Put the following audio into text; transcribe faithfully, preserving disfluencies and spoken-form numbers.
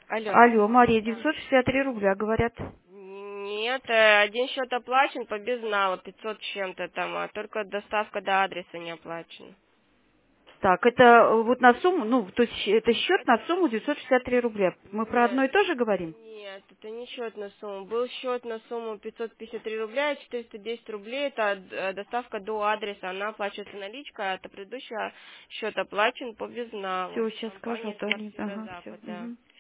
Алло. Алло, Мария, Да. девятьсот шестьдесят три рубля, говорят. Нет, э, один счет оплачен по безналу, пятьсот с чем-то там, а только доставка до адреса не оплачена. Так, это э, вот на сумму, ну, то есть щ- это счет на сумму девятьсот шестьдесят три рубля. Мы про одно Нет, и то же говорим? нет, это не счет на сумму. Был счет на сумму пятьсот пятьдесят три рубля, и четыреста десять рублей, это э, доставка до адреса, она оплачивается наличкой, а это предыдущий счет оплачен по безналу. Все, сейчас скажу, а Компания то они... «Квартира Ага, все. Запад», да.